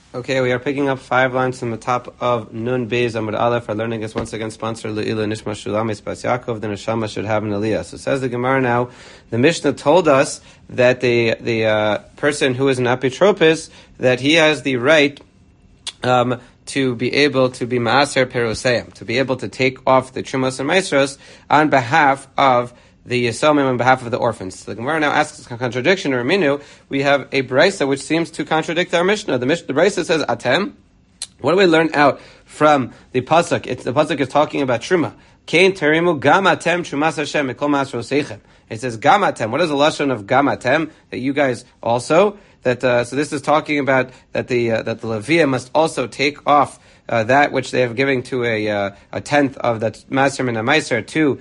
Okay, we are picking up 5 lines from the top of Nun Beis Amud Aleph. Our learning is once again sponsored Le'ila Nishma Shulamis Bas Yaakov. The Neshama should have an Aliyah. So says the Gemara now. The Mishnah told us that the person who is an apitropis, that he has the right to be able to be Maaser Peruseim, to be able to take off the Trumas and Maestros on behalf of the Yisomim, on behalf of the orphans. So the Gemara now asks a contradiction, or a minu. We have a brisa which seems to contradict our Mishnah. The brisa says, Atem. What do we learn out from the pasuk? The pasuk is talking about Truma. Kain terimu gam atem trumas Hashem mikol masro seichem. It says gam atem. What is the lashon of gam atem? That you guys also. So this is talking about that the Leviah must also take off that which they have given to a tenth of the Maser Min HaMaiser to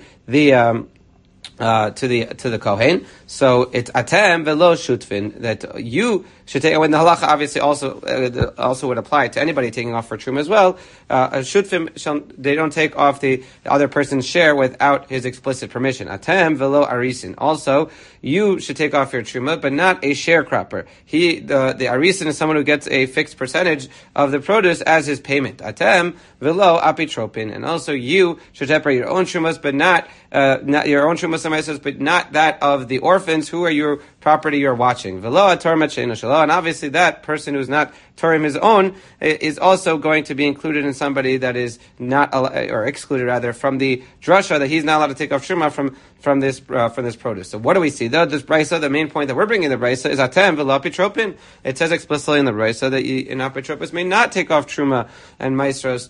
the Kohen. So it's atem velo shutvin, that you should take. When the halacha obviously also would apply to anybody taking off for truma as well. Shutvim they don't take off the other person's share without his explicit permission. Atem velo arisin. Also, you should take off your truma, but not a sharecropper. The arisin is someone who gets a fixed percentage of the produce as his payment. Atem velo apitropin, and also you should separate your own trumas, but not your own trumas and but not that of the orphans who are your property you're watching. Velo atormat she'eino shelo, and obviously that person who's not Turim his own is also going to be included in somebody that is not, or excluded rather, from the drasha that he's not allowed to take off shuma from this produce. So what do we see? This brisa, the main point that we're bringing in the brisa is atem v'lo apitropin. It says explicitly in the brisa that an apitropis may not take off truma and maestros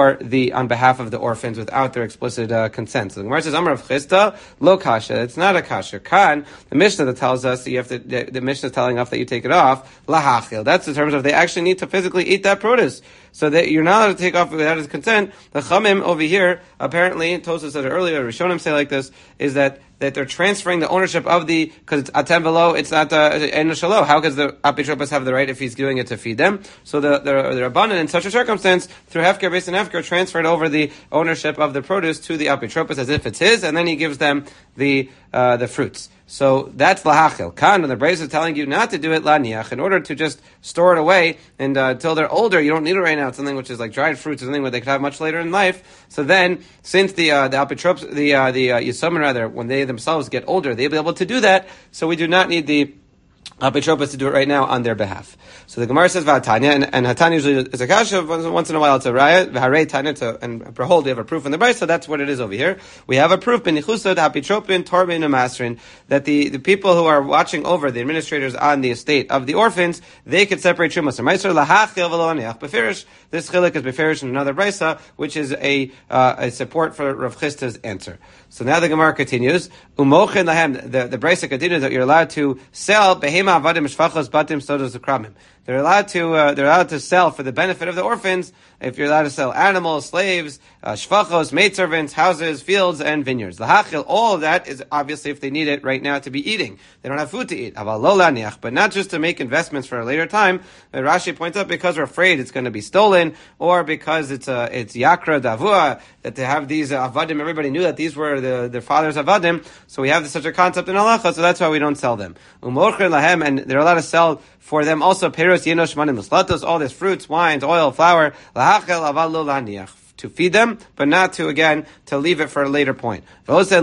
on behalf of the orphans without their explicit consent. So the Gemara says, Amar of Chisda, lo kasha. It's not a kasha. Kan, the Mishnah that tells us that you have to, the Mishnah is telling us that you take it off, lahachil. That's in terms of they actually need to physically eat that produce. So that you're not allowed to take off without his consent. The Chamim over here, apparently, Tosfos said it earlier, Rishonim say like this, is that they're transferring the ownership of because it's atem velo, it's not eino shelo. How does the apitropos have the right if he's doing it to feed them? So they're abundant in such a circumstance, through hefker, based on hefker, transferred over the ownership of the produce to the apitropos as if it's his, and then he gives them the fruits. So that's lahachil. Kan, and the Brayz is telling you not to do it laniach, in order to just store it away and until they're older. You don't need it right now. It's something which is like dried fruits, or something where they could have much later in life. So then, since the apitropos, the Yisomim rather, when they themselves get older, they'll be able to do that. So we do not need the apitropos to do it right now on their behalf. So the Gemara says V'hatanya, and Hatanya usually is a kasha, once in a while it's a raya, V'harei Tanya, and behold, we have a proof in the Brayz, so that's what it is over here. We have a proof, B'nichusad, apitropin, torbin, and masrin, that the people who are watching over, the administrators on the estate of the orphans, they could separate Trumas and Meiser, lahachil v'lo aniach beferish. This chilik is beferish in another Braysa, which is a support for Rav Chisda's answer. So now the Gemara continues, Umochin lahem, the Braysa continues that you're allowed to sell behema avadim shvachos batim sodos ukramim. They're allowed to sell for the benefit of the orphans. If you're allowed to sell animals, slaves, shvachos, maidservants, houses, fields, and vineyards. Lahachil, all of that is obviously if they need it right now to be eating. They don't have food to eat. Aval lo laniach, but not just to make investments for a later time. Rashi points out because we're afraid it's going to be stolen, or because it's yakra davua, that they have these avadim. Everybody knew that these were their father's avadim, so we have such a concept in halacha, so that's why we don't sell them. Umorchen lahem, and they're allowed to sell for them also peros yenosh manim muslatos, all this fruits, wines, oil, flour, lahachel aval lo laniach, to feed them, but not to leave it for a later point. And also,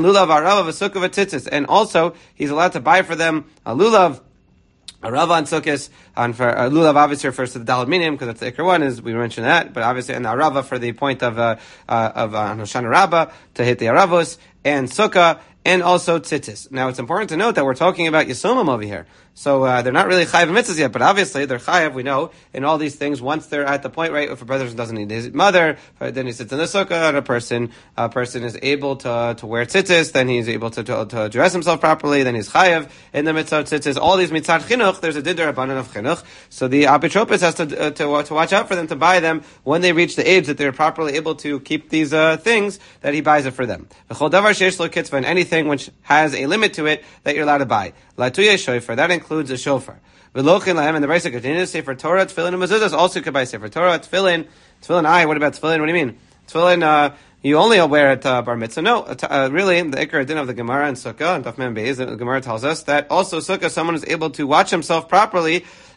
he's allowed to buy for them a lulav, a rava and sukkis, and for a lulav obviously refers to the dalad minim, because that's the ikar one, is we mentioned that, but obviously, and the arava for the point of Hoshana Rabbah, to hit the aravos, and sukkah, and also tzitzis. Now, it's important to note that we're talking about Yisomim over here. So, they're not really chayav mitzvahs yet, but obviously they're chayav, we know, in all these things, once they're at the point, right, if a brother doesn't need his mother, then he sits in the sukkah, and a person is able to wear tzitzis, then he's able to dress himself properly, then he's chayav in the mitzvah of tzitzis. All these mitzvah chinuch, there's a dinder abundant of chinuch. So the apitropos has to watch out for them, to buy them when they reach the age that they're properly able to keep these things, that he buys it for them. And anything which has a limit to it that you're allowed to buy. Latuye shofar, that includes a shofar. V'lochin lahem, and the Brayso continues, Sefer Torah, Tefillin, and Mezuzahs, also could buy Sefer Torah, Tefillin, what about Tefillin, what do you mean? Tefillin, you only wear it bar mitzvah. No, really, the ikar din of the Gemara and Sukkah, and Daf Mem Beis, the Gemara tells us that also Sukkah, someone is able to watch himself properly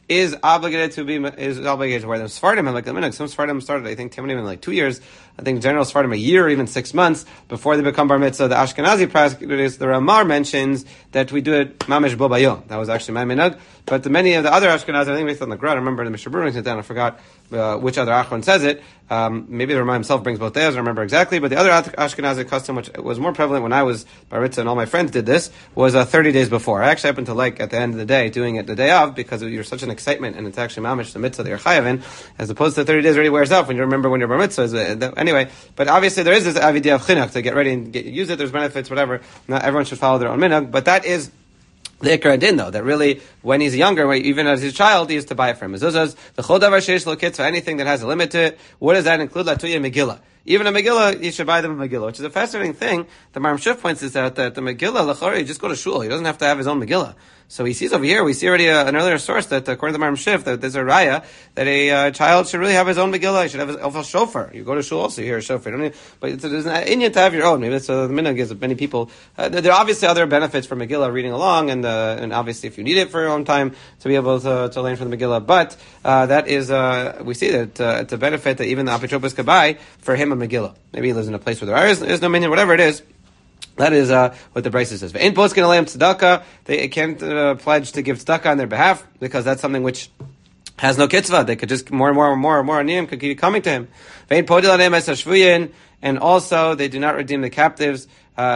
is obligated to wear them. Sfardim, like the minhag, some Sfardim started, I think, Timonim in like 2 years. I think general Sfardim a year or even 6 months before they become bar mitzvah. The Ashkenazi practice, the Ramar mentions that we do it mamish bo bayom. That was actually my minhag. But many of the other Ashkenazi, I think based on the Gra, I remember the Mishnah Berurah down, I forgot which other Achron says it. Maybe the Ramah himself brings both days, I don't remember exactly, but the other Ashkenazi custom, which was more prevalent when I was bar mitzvah and all my friends did this, was 30 days before. I actually happen to like, at the end of the day, doing it the day of, because you're such an excitement, and it's actually mamish, the mitzvah that you're chayav in, as opposed to 30 days already wears off when you remember when your bar mitzvah. Anyway, but obviously there is this avidya of chinuch, to get ready and use it, there's benefits, whatever. Not everyone should follow their own minhag, but that is the Ikra Din, though, that really, when he's younger, even as his child, he used to buy it for him. Mezuzahs, the Chol Davar Sheish Lo Kitzvah, anything that has a limit to it, what does that include? Latuya Megillah. Even a Megillah, you should buy them a Megillah, which is a fascinating thing. The Maram Shif points this out, that the Megillah, Lachori, you just go to shul, he doesn't have to have his own Megillah. So he sees over here, we see already an earlier source that according to the Maram Shif, that there's a raya that a child should really have his own Megillah. He should have a shofar. You go to shul also, you hear a shofar. But there's an inyan to have your own. Maybe it's the minhag is many people. There are obviously other benefits for Megillah reading along, and obviously if you need it for your own time to be able to learn from the Megillah. But that is we see that it's a benefit that even the Apotropos could buy for him a Megillah. Maybe he lives in a place where there is no minyan, whatever it is. That is what the Brisa says. Ain't poskin alayim tzedakah. They can't pledge to give tzedakah on their behalf because that's something which has no kitzvah. They could just more aniyim could keep coming to him. Ain't podil alayim es hashvuyin, and also they do not redeem the captives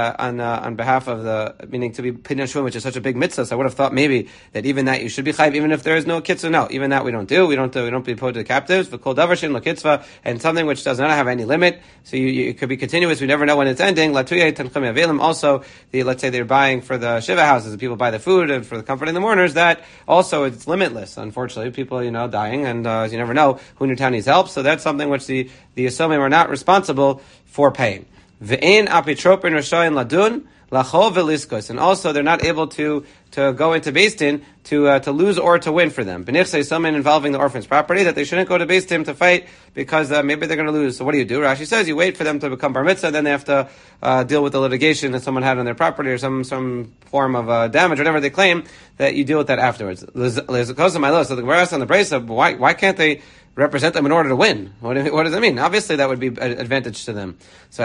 on behalf of meaning to be pidyon shvuim, which is such a big mitzvah. So I would have thought maybe that even that you should be chayiv, even if there is no kitzvah. No, even that we don't do. We don't be opposed to the captives. But kol davar shein lo kitzvah, and something which does not have any limit. So it could be continuous. We never know when it's ending. Latuyay tanchim yavelim. Also, let's say they're buying for the shiva houses, and people buy the food and for the comforting the mourners. That also it's limitless. Unfortunately, people dying, and you never know who in your town needs help. So that's something which the Yisomim are not responsible for paying. Ve'en apitropin rashayin ladun lachol veliskos, and also they're not able to go into Beis Din to lose or to win for them. Benichsei something involving the orphan's property that they shouldn't go to Beis Din to fight because maybe they're going to lose. So what do? Rashi says you wait for them to become bar mitzvah, then they have to deal with the litigation that someone had on their property or some form of damage, whatever they claim, that you deal with that afterwards. So the Gemara asks on the Brisa, why can't they represent them in order to win? What does that mean? Obviously, that would be an advantage to them. So,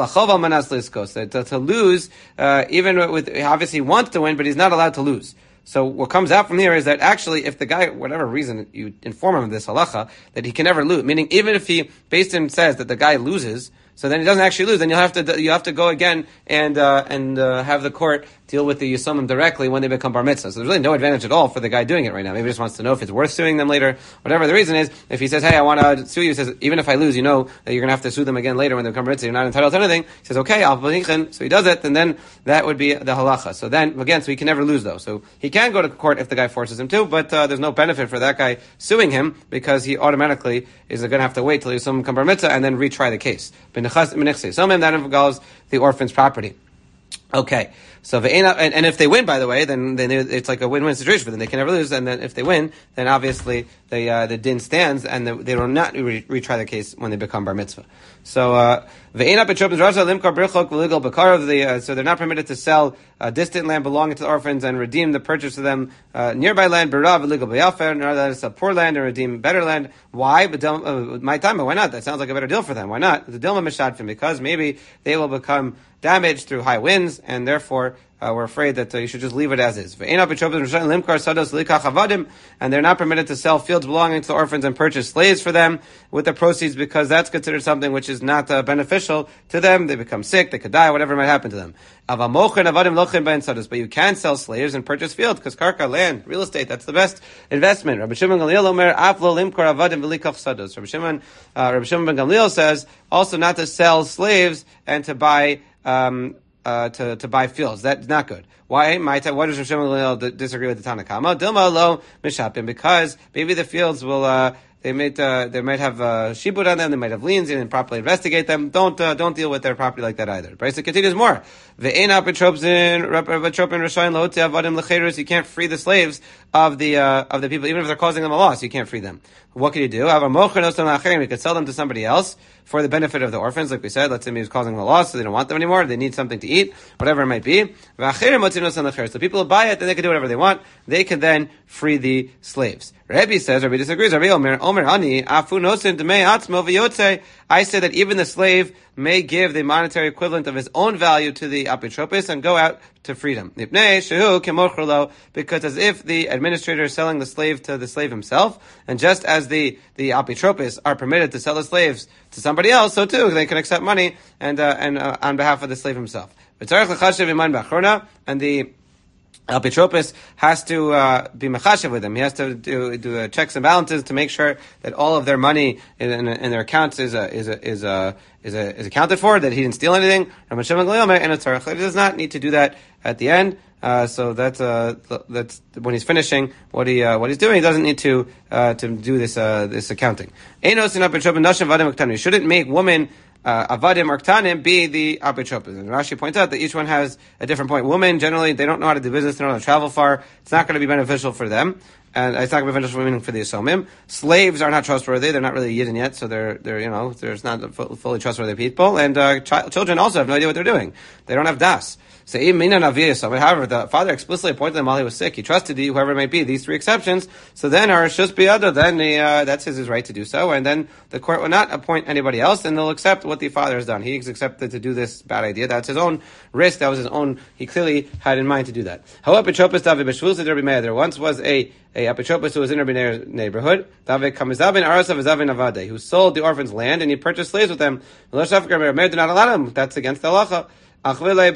to lose, even with, he obviously wants to win, but he's not allowed to lose. So what comes out from here is that actually, if the guy, whatever reason, you inform him of this halacha, that he can never lose, meaning even if he, based on says that the guy loses, so then he doesn't actually lose, then you have to go again and have the court deal with the Yisomim directly when they become bar mitzvah. So there's really no advantage at all for the guy doing it right now. Maybe he just wants to know if it's worth suing them later. Whatever the reason is, if he says, hey, I want to sue you, he says, even if I lose, you know that you're going to have to sue them again later when they become bar mitzvah, you're not entitled to anything. He says, okay, I'll believe. So he does it, and then that would be the halacha. So then, again, so he can never lose though. So he can go to court if the guy forces him to, but there's no benefit for that guy suing him because he automatically is going to have to wait till Yisomim come bar mitzvah and then retry the case. That involves the orphan's property. Okay, so and if they win, by the way, then it's like a win-win situation for them. They can never lose, and then if they win, then obviously the din stands, and they will not retry the case when they become bar mitzvah. So so they're not permitted to sell distant land belonging to the orphans and redeem the purchase of them nearby land. Not allowed to sell poor land and redeem better land. Why? But my time, but why not? That sounds like a better deal for them. Why not? The dilma mishadfim, because maybe they will become damaged through high winds, and therefore we're afraid that you should just leave it as is. And they're not permitted to sell fields belonging to the orphans and purchase slaves for them with the proceeds, because that's considered something which is not beneficial to them. They become sick, they could die, whatever might happen to them. But you can sell slaves and purchase fields, because karka, land, real estate, that's the best investment. Rabbi Shimon ben Gamliel says also not to sell slaves and to buy to buy fields. That's not good. Why? Why does Rabbi Shimon ben Gamliel disagree with the Tanakama? Dilma lo mishapim, because maybe the fields will they might have shibud on them, they might have liens, and properly investigate them. Don't deal with their property like that either. Brisa continues more. You can't free the slaves of the people, even if they're causing them a loss. You can't free them. What can you do? You could sell them to somebody else for the benefit of the orphans, like we said. Let's say he was causing them a loss, so they don't want them anymore. They need something to eat, whatever it might be. So people buy it, then they can do whatever they want. They can then free the slaves. Rabbi disagrees. I say that even the slave may give the monetary equivalent of his own value to the apotropos and go out to freedom. Because as if the administrator is selling the slave to the slave himself, and just as the apotropos are permitted to sell the slaves to somebody else, so too they can accept money and on behalf of the slave himself. And the apotropos has to be mechashev with them. He has to do checks and balances to make sure that all of their money in their accounts is accounted for, that he didn't steal anything. And he does not need to do that at the end. So that's when he's finishing what he's doing. He doesn't need to do this accounting. You shouldn't make women avadim or ktanim be the apotropos. And Rashi points out that each one has a different point. Women, generally, they don't know how to do business, they don't know how to travel far. It's not going to be beneficial for them. And it's not going to be beneficial for the Yisomim. Slaves are not trustworthy. They're not really Yidden yet, so they're not fully trustworthy people. And children also have no idea what they're doing. They don't have das. So, however, the father explicitly appointed them while he was sick. He trusted you, whoever it might be, these three exceptions. So then, that's his right to do so. And then the court will not appoint anybody else, and they'll accept what the father has done. He's accepted to do this bad idea. That's his own risk. That was his own. He clearly had in mind to do that. There once was a apotropos who was in Rabbi Meir's neighborhood, who sold the orphans' land and he purchased slaves with them. Rabbi Meir did not allow him. That's against the halacha. And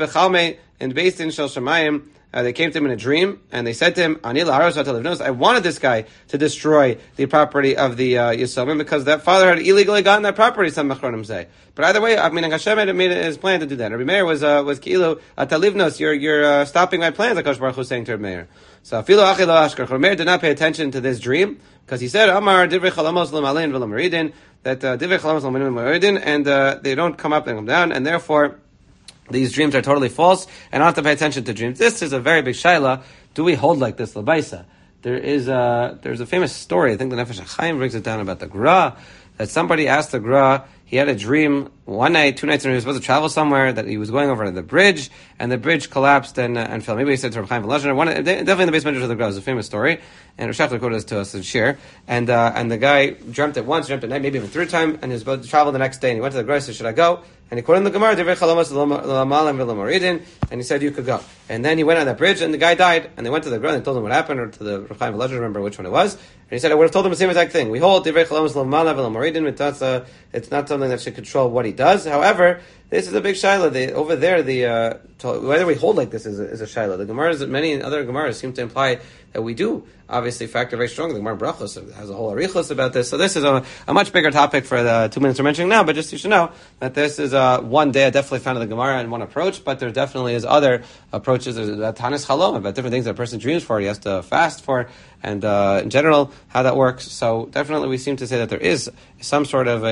based in Shel Shamayim, they came to him in a dream, and they said to him, I wanted this guy to destroy the property of the Yisomim because that father had illegally gotten that property, some Mechronim say. But either way, Hashem had made his plan to do that. Rabbi Meir was Ki'ilu, Atalivnos, you're stopping my plans, like Baruch Hu was saying to Rabbi Meir. So, Rabbi Meir did not pay attention to this dream, because he said, Amar divrei chalamos l'malin v'l'maridin, that divrei chalamos l'malin v'l'maridin, and they don't come up and come down, and therefore, these dreams are totally false, and I don't have to pay attention to dreams. This is a very big shaila. Do we hold like this, l'baisa? There's a famous story, I think the Nefesh HaChaim brings it down about the Gra, that somebody asked the Gra, he had a dream one night, 2 nights, and he was supposed to travel somewhere, that he was going over the bridge, and the bridge collapsed and fell. Maybe he said to Reb Chaim Volozhin, definitely in the basement of the Gra, it was a famous story, and Rav Shachar quoted this to us in Shir, and the guy dreamt it once, dreamt at night, maybe even 3rd time, and he was about to travel the next day, and he went to the Gra, he said, should I go? And he quoted in the Gemara, Divrei Chalamas l'malim v'l'maridin, and he said you could go. And then he went on that bridge, and the guy died, and they went to the Gra, and they told him what happened, or to the Reb Chaim Volozhin, remember which one it was, and he said, I would have told him the same exact thing. We hold Divrei Chalamas l'malim v'l'maridin, it's not something that should control what he does. However, this is a big shaila. Over there, whether we hold like this is a shaila. The Gemaras, many other Gemaras seem to imply that we do obviously factor very strongly. The Gemara Brachos has a whole arichos about this. So this is a much bigger topic for the 2 minutes we're mentioning now, but just you should know that this is one day I definitely found in the Gemara and one approach, but there definitely is other approaches. There's a Tanis Chalom about different things that a person dreams for, he has to fast for, and in general, how that works. So definitely we seem to say that there is some sort of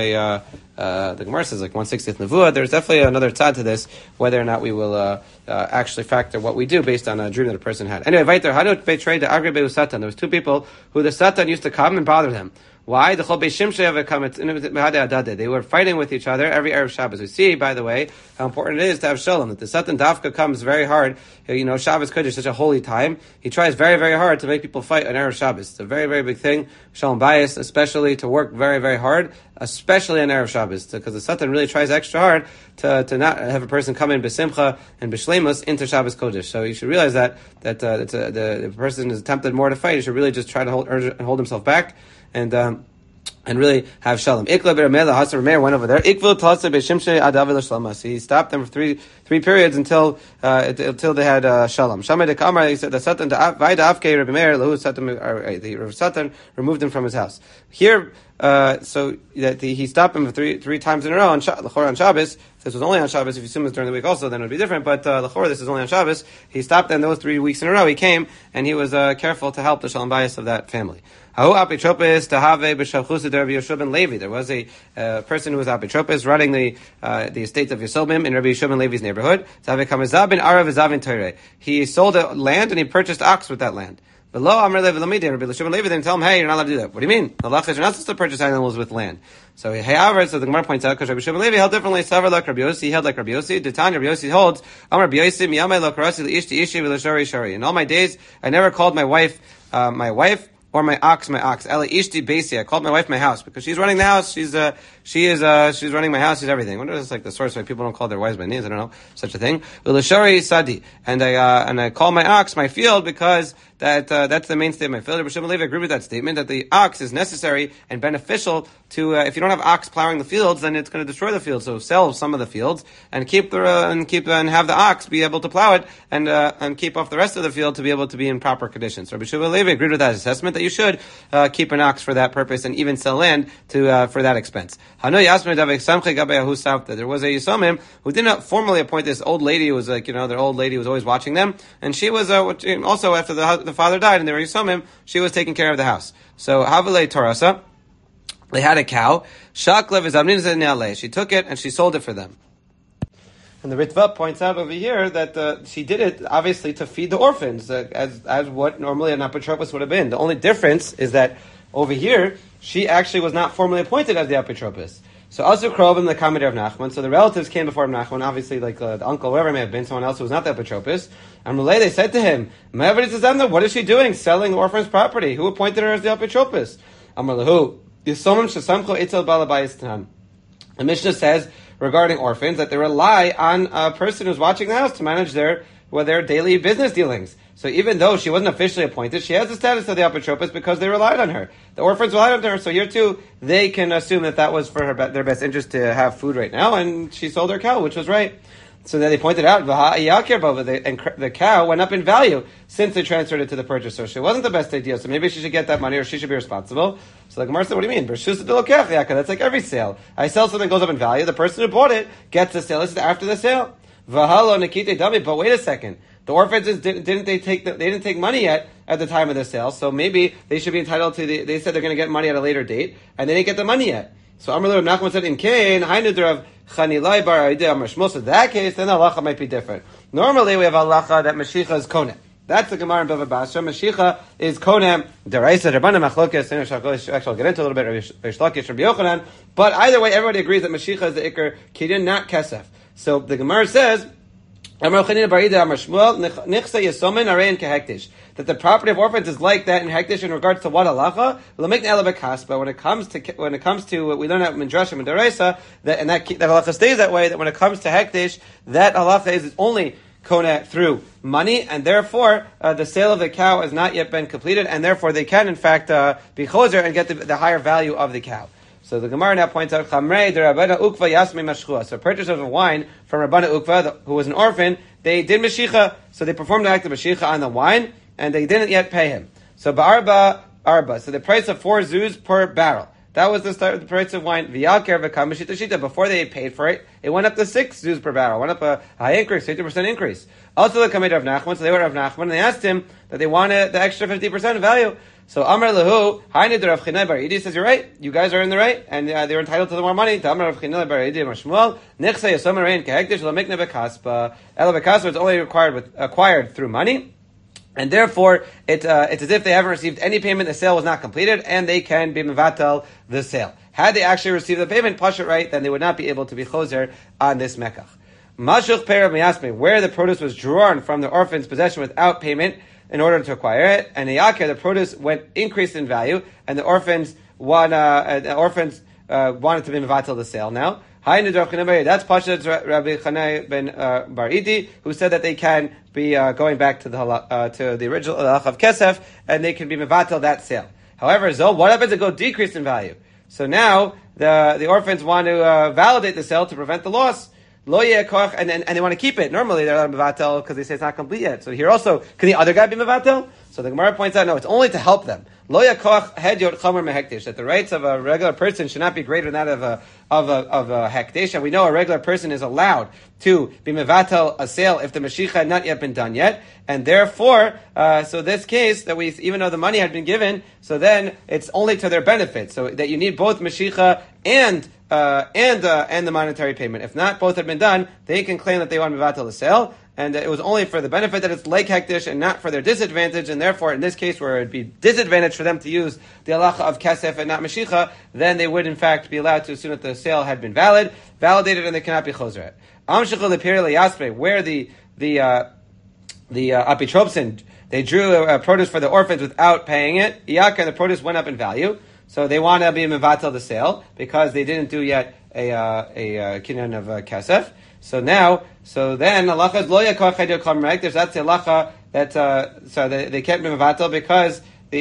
the Gemara says like 1/60th Nevuah. There's definitely another tzad to this, whether or not we will actually factor what we do based on a dream that a person had. Anyway, Vaiter, how to betray the Agri Beu Satan? There was 2 people who the Satan used to come and bother them. Why? They were fighting with each other every Erev Shabbos. We see, by the way, how important it is to have Shalom. That the Satan Dafka comes very hard. Shabbos Kodesh is such a holy time. He tries very, very hard to make people fight on Erev Shabbos. It's a very, very big thing. Shalom Bayis, especially to work very, very hard, especially on Erev Shabbos, because the Satan really tries extra hard to not have a person come in B'Simcha and B'Shleimus into Shabbos Kodesh. So you should realize that the person is tempted more to fight. He should really just try to hold himself back and really have shalom. Ikla Meir went over there. He stopped them for three periods until they had shalom. Shamay de Kamar, he said the Satan the Satan removed him from his house. Here, so that he stopped him for three times in a row on Shabbos. If this was only on Shabbos, if you assume it's during the week also, then it would be different. But l'chor, this is only on Shabbos. He stopped them those 3 weeks in a row. He came and he was careful to help the shalom bayis of that family. There was a person who was apotropos running the estate of Yisomim in Rabbi Yeshua ben Levi's neighborhood. He sold land and he purchased ox with that land. Below Amr Levi Lamidi, Rabbi Shimon Levi didn't tell him, hey, you're not allowed to do that. What do you mean? The halacha is you're not supposed to purchase animals with land. So however, so the Gemara points out because Rabbi Shimon Levi held differently. Savar like Rabbi Yossi, he held like Rabbi Yossi. Detan Rabbi Yossi holds Amr Rabbi Yossi miyamei lo karasi liishti ishi v'lashari shari. In all my days, I never called my wife, or my ox. Ela ishti basi. I called my wife my house because she's running the house. She's running my house. She's everything. I wonder if it's like the source why people don't call their wives by names. I don't know such a thing. V'lashari sadi. And I call my ox my field because that's the mainstay of my field. Rabbi Shimon Levi agreed with that statement that the ox is necessary and beneficial to if you don't have ox plowing the fields, then it's going to destroy the fields. So sell some of the fields and and have the ox be able to plow it and keep off the rest of the field to be able to be in proper conditions. So Rabbi Shimon Levi agreed with that assessment that you should keep an ox for that purpose and even sell land for that expense. There was a Yisomim who did not formally appoint this old lady who was their old lady who was always watching them, and she was also after the father died and they were Yisomim, she was taking care of the house. So Havile Torasa, they had a cow. Shaklev is Amnin. She took it and she sold it for them. And the Ritva points out over here that she did it obviously to feed the orphans, as what normally an apotropos would have been. The only difference is that over here she actually was not formally appointed as the apotropos. So Asu Krovim the Kamid of Nachman. So the relatives came before Nachman, obviously like the uncle, whoever it may have been, someone else who was not the apotropos. And Malay, they said to him, what is she doing? Selling the orphan's property. Who appointed her as the apotropos? Amalahu. The Mishnah says regarding orphans that they rely on a person who's watching the house to manage their daily business dealings. So even though she wasn't officially appointed, she has the status of the apotropos because they relied on her. The orphans relied on her, so here too, they can assume that was for their best interest to have food right now, and she sold her cow, which was right. So then they pointed out, and the cow went up in value since they transferred it to the purchaser. So it wasn't the best idea, so maybe she should get that money or she should be responsible. So the Gemara said, what do you mean? That's like every sale. I sell something that goes up in value, the person who bought it gets the sale. This is after the sale. But wait a second. The orphans didn't take money yet at the time of the sale, so maybe they should be entitled to they said they're going to get money at a later date, and they didn't get the money yet. So Amr Rav Nachman said, in Kain, Hainudr Chanilai Bar Aideh Amar Shmuel. So in that case, then the halacha might be different. Normally, we have halacha that Mashicha is Konem. That's the Gemara in Bava Basra. Mashicha is Konem. Deraisa Rabbanim Machlokes. Actually, I'll get into a little bit of Reish Lakish Rabbi Yochanan. But either way, everybody agrees that Mashicha is the Iker Kidin, not Kesef. So the Gemara says, that the property of orphans is like that in hektish in regards to what halacha? But when it comes to we learn out Midrashim and Deraisa that halacha stays that way. That when it comes to hektish, that halacha is only kona through money, and therefore the sale of the cow has not yet been completed, and therefore they can in fact be choser and get the higher value of the cow. So the Gemara now points out, Chamrei de Rabbana Ukva Yasmi Mashchua. So purchasers of wine from Rabbana Ukva, who was an orphan, they did Mashicha, so they performed the act of Mashicha on the wine, and they didn't yet pay him. So Ba'arba Arba, so the price of 4 zuz per barrel. That was the start of the price of wine. V'yalker v'kam Mashita Shita. Before they paid for it, it went up to 6 zuz per barrel. Went up a high increase, 50% increase. Also the Kamei of Nachman, so they were of Nachman, and they asked him that they wanted the extra 50% value. So Amar Lahu, Hainid Rav Chinai Bar Idi says, you're right, you guys are in the right, and they were entitled to the more money. Amar Rav Chinai Bar Idi Mashmuel, Nechsa Yasomer Rein Kehektish Lo Mikne Bekaspa. Ela Bekaspa is only acquired through money, and therefore it's as if they haven't received any payment, the sale was not completed, and they can be mevatel the sale. Had they actually received the payment, pashut right, then they would not be able to be choser on this mekach. Mashuch Perav Miyasme, where the produce was drawn from the orphan's possession without payment, in order to acquire it, and the Yakir, the produce increased in value, and the orphans wanted to be mevatel the sale now. That's Pashat Rabbi Chanai ben Bar Idi, who said that they can be going back to the original halach of Kesef, and they can be mevatel that sale. However, Zol, what happens if it go decrease in value? So now the orphans want to validate the sale to prevent the loss. Lo yekoch, and they want to keep it. Normally they're not mevatel because they say it's not complete yet. So here also, can the other guy be mevatel? So the Gemara points out, no, it's only to help them. Lo yekoch hed yot chomer mehektish, that the rights of a regular person should not be greater than that of a hektish. And we know a regular person is allowed to be mevatel a sale if the mashicha had not yet been done yet. And therefore, so this case that even though the money had been given, so then it's only to their benefit. So that you need both mashicha and the monetary payment. If not, both had been done, they can claim that they want to mevatel the sale. and it was only for the benefit that it's like hektish and not for their disadvantage, and therefore in this case where it would be disadvantage for them to use the halacha of kesef and not mashicha, then they would in fact be allowed to, as soon as the sale had been validated, and they cannot be choser it. Where the apitropsin, they drew produce for the orphans without paying it, iyaka, and the produce went up in value, so they want to be mevatel the sale because they didn't do yet a kinyan of kesef. So then halacha is lo yakor chaydir kol merekdesh. That's the halacha that so they can't be mevatel because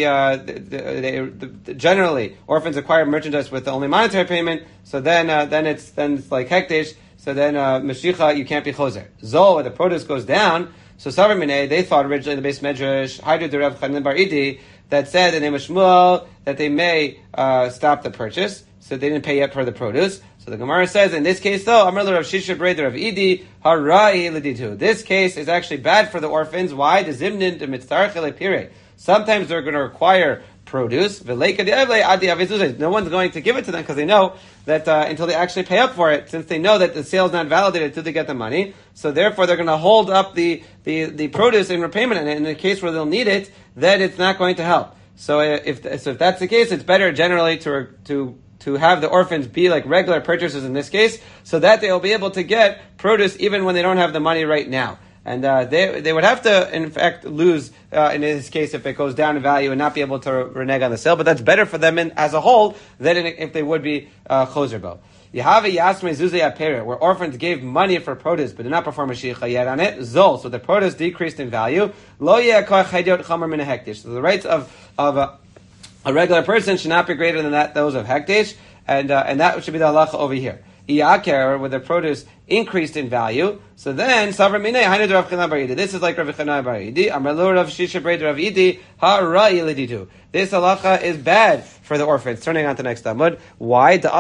generally orphans acquire merchandise with only monetary payment. So then it's like hekdesh. So then mashicha you can't be choser. Zol, where the produce goes down. So Savar Minei, they thought originally in the base medrash Haidu de Rav Chanan bar Idi that said in the name of Shmuel that they may stop the purchase. So they didn't pay yet for the produce. So the Gemara says, in this case though, Amar Rav Shisha Breder of Idi, Harai Liditu. This case is actually bad for the orphans. Why? The Zimnin de Mitzarech Pire. Sometimes they're going to require produce. No one's going to give it to them because they know that until they actually pay up for it, since they know that the sale is not validated until they get the money. So therefore they're going to hold up the produce in repayment, and in the case where they'll need it, then it's not going to help. So if that's the case, it's better generally to have the orphans be like regular purchasers in this case, so that they'll be able to get produce even when they don't have the money right now. And they would have to, in fact, lose in this case if it goes down in value and not be able to renege on the sale. But that's better for them as a whole than if they would be choser bo. Yahave Yasmei Zuzei Aperet, where orphans gave money for produce but did not perform a shicha yet on it. Zol, so the produce decreased in value. Lo yekor chaydiot chamer min hektish. So the rates of a regular person should not be greater than those of hektish, and that should be the halacha over here. Iyaker, where the produce increased in value, so then Savra Minei Hainu Rav Chanan bar Idi. This is like Rav Chanan bar Idi. Amar Rav Shisha Breder Rav Idi Harai Liditu. This halacha is bad for the orphans. Turning on to the next Amud. Why? The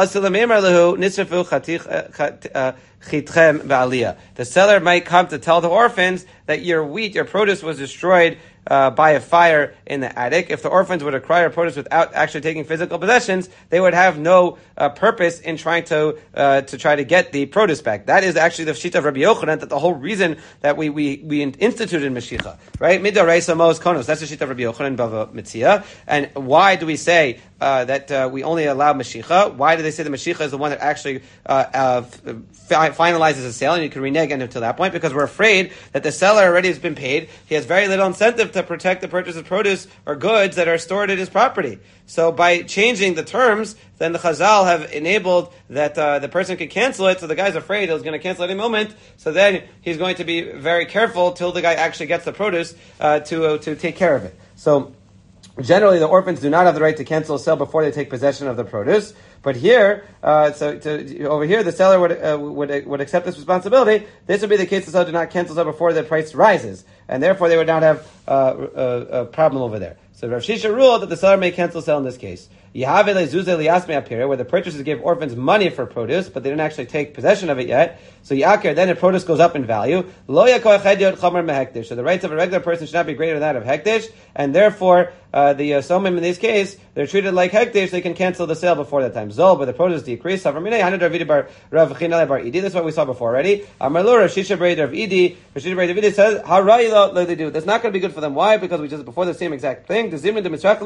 seller might come to tell the orphans that your wheat, your produce was destroyed by a fire in the attic. If the orphans would acquire produce without actually taking physical possessions, they would have no purpose in trying to try to get the produce back. That is actually the shita of Rabbi Yochanan, that the whole reason that we instituted Mashicha, right? Midareisa Mos Konos. That's the shita of Rabbi Yochanan Bava Mitzia. And why do we say that we only allow Mashicha? Why do they say the Mashicha is the one that actually finalizes the sale and you can renege until that point? Because we're afraid that the seller already has been paid. He has very little incentive to protect the purchase of produce or goods that are stored at his property. So by changing the terms, then the Chazal have enabled that the person can cancel it. So the guy's afraid he's going to cancel at any moment. So then he's going to be very careful till the guy actually gets the produce to take care of it. So generally, the orphans do not have the right to cancel a sale before they take possession of the produce. But here, over here, the seller would accept this responsibility. This would be the case: the seller did not cancel sale before the price rises, and therefore they would not have a problem over there. So Rav Shisha ruled that the seller may cancel sale in this case. Where the purchasers gave orphans money for produce, but they didn't actually take possession of it yet. So Yakir, then the produce goes up in value. So the rights of a regular person should not be greater than that of hektish, and therefore the somim in this case, they're treated like hektish, they can cancel the sale before that time. Zol, but the produce decreased. This is what we saw before already. Rav Shisha Breder of Idi says, that's not going to be good for them. Why? Because we just before the same exact thing. They're saying,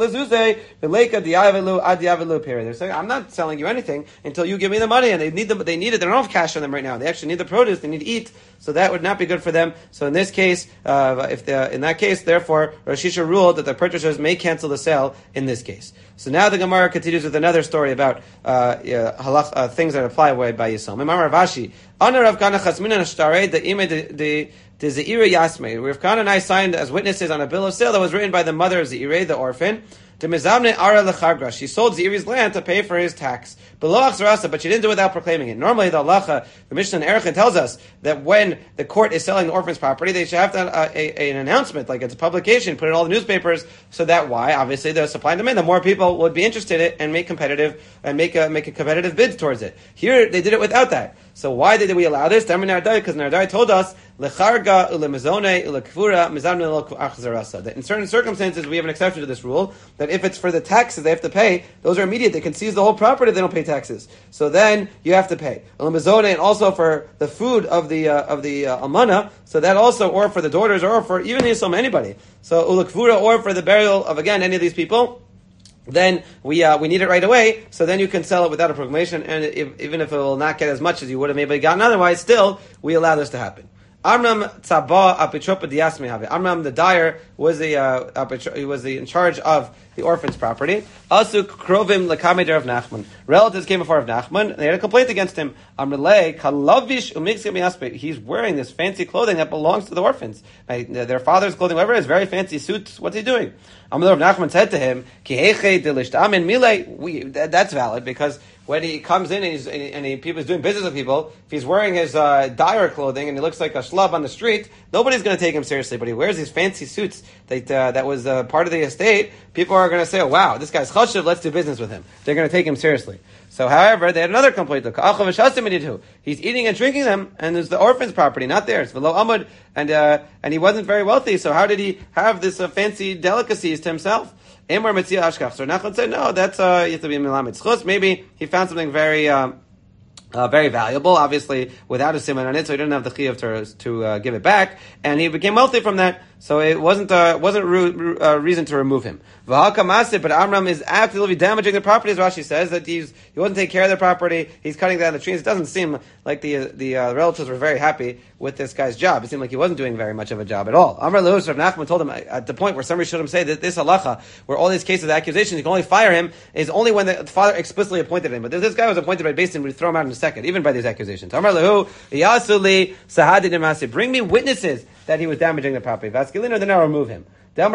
I'm not selling you anything until you give me the money, and they need it. They don't have cash on them right now. They actually need the produce. They need to eat. So that would not be good for them. So in this case, in that case, therefore, Rosh Hashanah ruled that the purchasers may cancel the sale in this case. So now the Gemara continues with another story about things that apply by Yisomim. Amar Ravashi, Ana Rav Kana Chasmina Nashtarei the Ime de Zeira Yasmei. Rav Kana and I signed as witnesses on a bill of sale that was written by the mother of Zeirei, the orphan. She sold Zeiri's land to pay for his tax. But she didn't do it without proclaiming it. Normally, the halacha, the Mishnah in Erechim tells us that when the court is selling the orphan's property, they should have to an announcement, like it's a publication, put it in all the newspapers, so that why? Obviously, the supply and demand, the more people would be interested in it and make a competitive bid towards it. Here, they did it without that. So why did we allow this? Because Nardai told us lecharga ulemezone ulekvura mizamne achzarasa. That in certain circumstances we have an exception to this rule. That if it's for the taxes they have to pay, those are immediate. They can seize the whole property. They don't pay taxes. So then you have to pay ulemezone, and also for the food of the almana. So that also, or for the daughters, or for even Yisrael, anybody. So ulekvura, or for the burial of again any of these people. Then we need it right away, so then you can sell it without a proclamation, and even if it will not get as much as you would have maybe gotten otherwise, still, we allow this to happen. Amram tzaba apitropa diasmehave. Amram the dyer was he was in charge of the orphan's property. Asuk krovim lekamed of Nachman. Relatives came before of Nachman, and they had a complaint against him. Amrle kalavish umixim. He's wearing this fancy clothing that belongs to the orphans. Their father's clothing, whatever, is very fancy suits. What's he doing? Amrle of Nachman said to him, Kiheche delishtamin mile. That's valid because when he comes in and he's doing business with people, if he's wearing his dyer clothing and he looks like a schlub on the street, nobody's going to take him seriously. But he wears these fancy suits that was part of the estate. People are going to say, "Oh, wow, this guy's chashuv. Let's do business with him." They're going to take him seriously. So, however, they had another complaint. He's eating and drinking them, and it's the orphan's property, not theirs. And he wasn't very wealthy. So, how did he have this fancy delicacies to himself? So Nachman said, no, that's you have to be milamed schus. Maybe he found something very very valuable, obviously without a siman on it, so he didn't have the chiyuv to give it back, and he became wealthy from that. So it wasn't reason to remove him. But Amram is actively damaging the property, as Rashi says, that he wasn't taking care of the property, he's cutting down the trees. It doesn't seem like the relatives were very happy with this guy's job. It seemed like he wasn't doing very much of a job at all. Amr Lehus Rav Nachman told him at the point where somebody should say that this halacha, where all these cases of accusations, you can only fire him, is only when the father explicitly appointed him. But if this guy was appointed by Beis Din, we'd throw him out in a second, even by these accusations. Amr Lehu, Yasuli, Sahadi Demasi, bring me witnesses that he was damaging the property. Vaskelino, then I'll remove him. If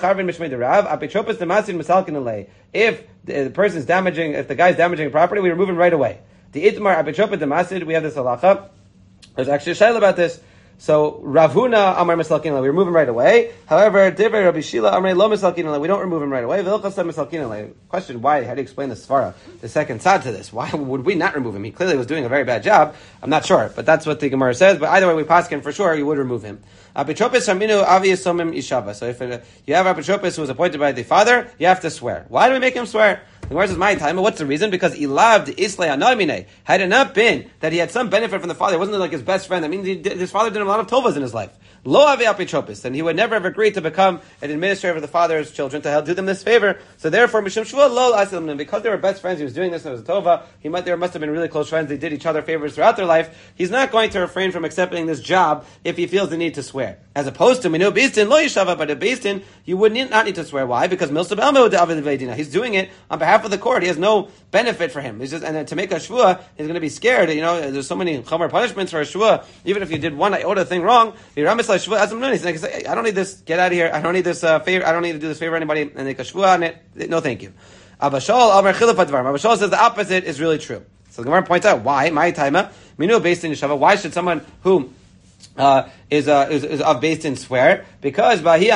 the person's damaging, if the guy's damaging property, we remove him right away. The Itmar Abitropa Demasid, we have this halacha. There's actually a shayla about this. So Rav Huna Amar Misalkin, we remove him right away. However, Divrei Rabbi Shila Amar Lo Misalkin, we don't remove him right away. V'ilchas Misalkin. Question: why? How do you explain the svara, the second side to this? Why would we not remove him? He clearly was doing a very bad job. I'm not sure, but that's what the Gemara says. But either way, we paskin for sure you would remove him. Apitropis Haminu Avius Somim Ishava. So if you have Apitropis who was appointed by the father, you have to swear. Why do we make him swear? The Gemara says, "My time." What's the reason? Because he loved Islay Anamine. Had it not been that he had some benefit from the father, it wasn't like his best friend. I mean, his father did a lot of tovas in his life. Lo Avi Apitropis, and he would never have agreed to become an administrator of the father's children to help do them this favor. So therefore, Mishum Shua Lo Asilim, because they were best friends, he was doing this and it was a tova. There must have been really close friends. They did each other favors throughout their life. He's not going to refrain from accepting this job if he feels the need to swear. As opposed to Minu Beis Din Lo Yishava, but at Beis Din you would not need to swear. Why? Because Milsab Elmo David Veidina. He's doing it on behalf of the court. He has no benefit for him. He's just, and then to make a shvua, he's going to be scared. You know, there's so many chomer punishments for a shvua. Even if you did one iota thing wrong, he's like, I don't need this. Get out of here. I don't need this favor. I don't need to do this favor to anybody and make a shvua on it. No, thank you. Abashal says the opposite is really true. So the Gemara points out why. My timer. Minu based in Yeshava. Why should someone who is of Beis Din swear? Because he's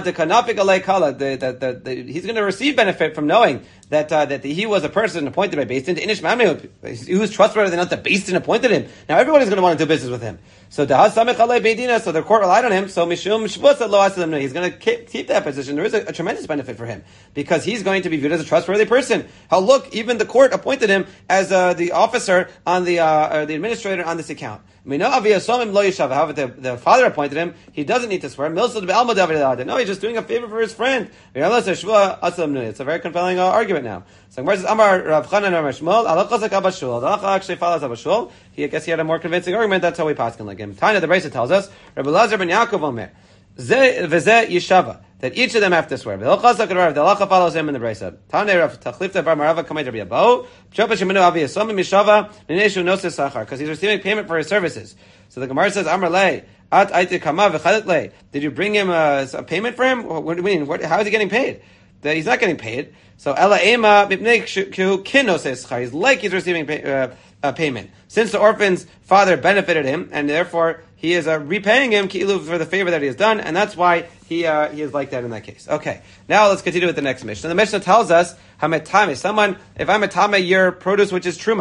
going to receive benefit from knowing that he was a person appointed by Beis Din to Inish Mamre. He was trustworthy enough that Beis Din appointed him. Now everybody's going to want to do business with him. So the court relied on him. So Mishum Shvusa Lo Asilim, he's going to keep that position. There is a tremendous benefit for him because he's going to be viewed as a trustworthy person. Look, even the court appointed him as the officer on the administrator on this account. However, the father appointed him. He doesn't need to swear. No, he's just doing a favor for his friend. It's a very compelling argument now. So verses Amar Rav Chanan Amar Shmuel, Alachas like Abashul. The Halacha actually follows Abashul. I guess he had a more convincing argument. That's how we paskin like him. Tanya the Brisa tells us, Rabbi Lazar ben Yaakov Omer, Zeh v'zeh Yishava, that each of them have to swear. The Halacha follows him in the Brisa. Tanya Rav Tachlifta Bar Marava Kamei Rabbi Yabo, Pshopa Sheminu Avi Yisomim Yishava, Nineshu Noses Sachar, because he's receiving payment for his services. So the Gemara says, Amar Lei, At Aite Kama v'Chalet Lei, did you bring him a payment for him? What do you mean? How is he getting paid? He's not getting paid. So Ela Ema Mipnei Kino says he's like he's receiving payment. Since the orphan's father benefited him, and therefore he is repaying him ki'ilu for the favor that he has done, and that's why he is like that in that case. Okay, now let's continue with the next Mishnah. The Mishnah tells us, if I'm a tame your produce which is truma,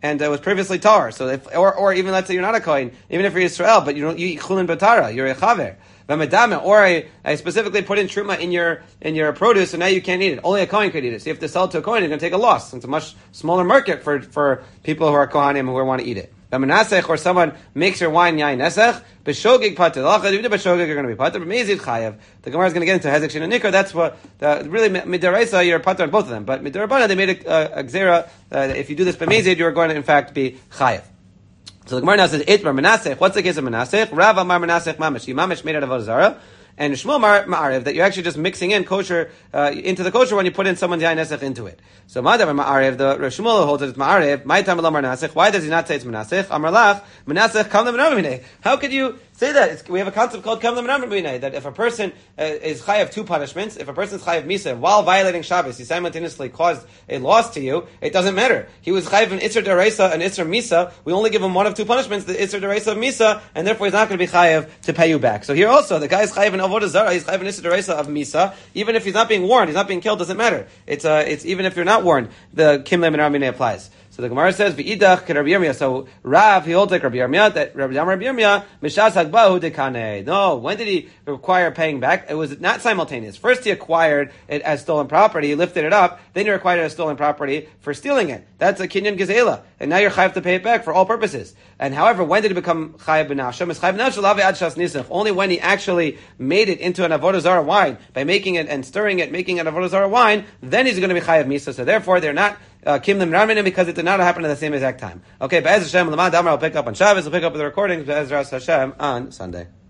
and it was previously tar. So or even let's say you're not a kohen, even if you're Israel, but you eat chulin batara, you're a chaver. Or I specifically put in truma in your produce, so now you can't eat it. Only a kohen could eat it. So you have to sell it to a kohen, you're going to take a loss. It's a much smaller market for people who are kohanim who want to eat it. Or someone makes your wine yain nesech, b'shogig pater. Even b'shogig you're going to be pater, but mezid chayav. The Gemara is going to get into hezek shin and nikar. That's what really midaraisa you're pater on both of them. But midarabana they made a gzera. If you do this b'mezid, you're going to in fact be chayav. So the Gemara now says, Itmar Menasech. What's the case of Menasech? Rav Amar Menasech Mamash. You Mamash made out of Avodah Zarah. And Shmuel Ma'arev, that you're actually just mixing in kosher, into the kosher when you put in someone's yain nesech into it. So Madav Ma'arev, the Shmuel holds that it's Ma'arev. My time Amar Menasech. Why does he not say it's Menasech? Amar Lach, Menasech kam le'menavimine. How could you say that? We have a concept called kam le'menavimine, that if a person is chayav two punishments, if a person is chayav misa, while violating Shabbos, he simultaneously caused a loss to you, it doesn't matter. He was chayav an Isser Deraisa and Isser Misa. We only give him one of two punishments, the Isser Deraisa of Misa, and therefore he's not going to be chayav to pay you back. So here also, the guy is chayav an Avodah Zarah, he's chayav an Isser Deraisa of Misa. Even if he's not being warned, he's not being killed, doesn't matter. It's even if you're not warned, the Kim Le Menavimine applies. So the Gemara says, "V'idach ke Rabbi Yirmiyah." So Rav, he holds like Rabbi Yirmiyah, that Rabbi Yirmiyah, Mishas Hagbahu dekane. No, when did he require paying back? It was not simultaneous. First he acquired it as stolen property, he lifted it up, then you acquired it as stolen property for stealing it. That's a kinyan gezela. And now you're chayav to pay it back for all purposes. And however, when did he become chayav b'nasham? It's chayav b'nasham lavi ad shas nisach. Only when he actually made it into an avodah zarah wine, by making it and stirring it, making an avodah zarah wine, then he's going to be chayav misa. So therefore, they're not Kim Lim Raminim because it did not happen at the same exact time. Okay, Be'ez Hashem, Lamad Amar will pick up on Shabbos, we'll pick up with the recordings, Be'ez Hashem on Sunday.